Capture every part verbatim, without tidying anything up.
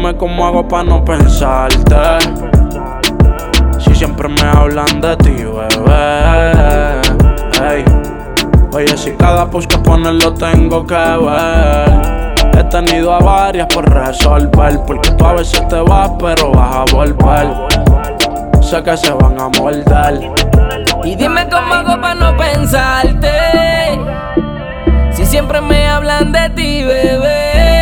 Dime cómo hago pa' no pensarte, si siempre me hablan de ti, bebé. Ey. Oye, si cada post que pones lo tengo que ver. He tenido a varias por resolver, porque tú a veces te vas pero vas a volver. Sé que se van a morder. Y dime cómo hago pa' no pensarte, si siempre me hablan de ti, bebé.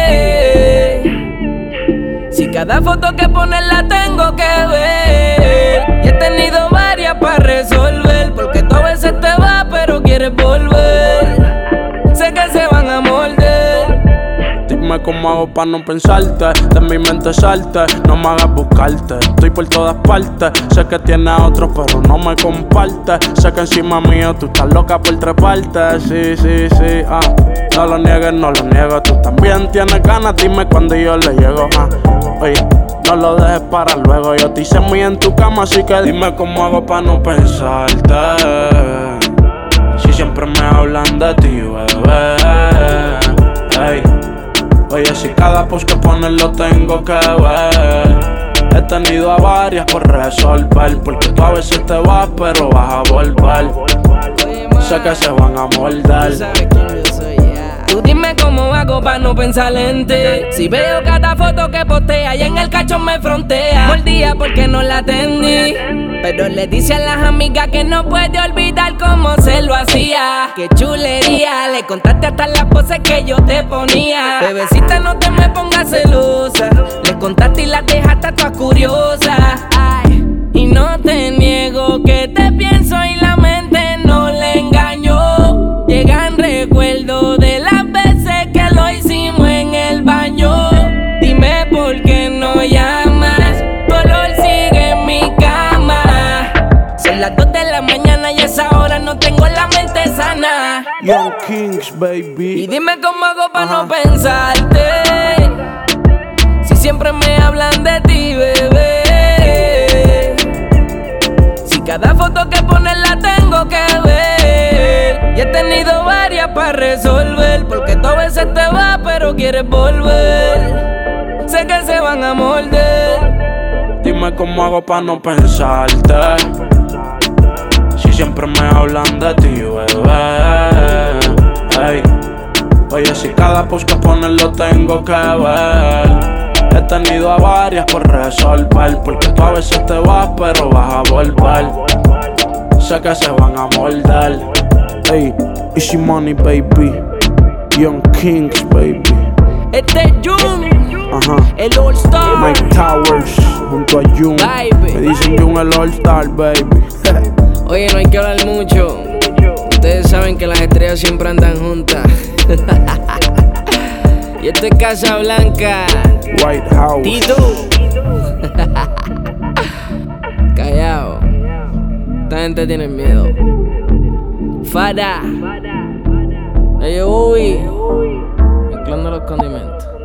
Si cada foto que pones la tengo que ver. Y he tenido varias pa' resolver, porque tú a veces te vas pero quieres volver. Sé que se van a morder. Dime cómo hago pa' no pensarte, de mi mente salte, no me hagas buscarte. Estoy por todas partes, sé que tienes a otros pero no me compartes. Sé que encima mío tú estás loca por treparte. Sí, sí, sí, ah. No lo niegues, no lo niego, tú también tienes ganas, dime cuando yo le llego, ah. Oye, no lo dejes para luego, yo te hice muy en tu cama, así que dime cómo hago pa' no pensarte, si siempre me hablan de ti, bebé. Ey. Oye, si cada post que pones lo tengo que ver. He tenido a varias por resolver, porque tú a veces te vas pero vas a volver. Sé que se van a morder. Tú dime cómo hago pa' no pensar en ti, si veo cada foto que postea y en el cachón me frontea. Mordía porque no la atendí, pero le dice a las amigas que no puede olvidar cómo se lo hacía. Qué chulería, le contaste hasta las poses que yo te ponía. Bebecita, no te me pongas celosa, le contaste y las dejaste todas curiosas. Ay, y no te niego que te pienso y la mente no le engañó. Llegan recuerdos de las veces que lo hicimos en el baño. Dime por qué no llamas, tu olor sigue en mi cama. Son las dos de la mañana y a esa hora no tengo la mente sana. Young Kings, baby. Y dime cómo hago pa' no pensarte, si siempre me hablan de ti, bebé. Si cada foto que pones la tengo que ver. Y he tenido varias pa' resolver, porque tú a veces te vas pero quieres volver. Sé que se van a morder. Dime cómo hago pa' no pensarte, si siempre me hablan de ti, bebé. Ey. Oye, si cada post que pones lo tengo que ver. He tenido a varias por resolver, porque tú a veces te vas pero vas a volver. Sé que se van a morder. Ey, Easy Money, baby. Young Kings, baby. Este es Jun, Ajá. el All Star. Mike Towers junto a Jun. Baby. Me dicen Jun el All Star, baby. Oye, no hay que hablar mucho. Ustedes saben que las estrellas siempre andan juntas. Y esto es Casa Blanca. White House. Tito. Callao. Esta gente tiene miedo. Fada. Ey, uy. Mezclando los condimentos.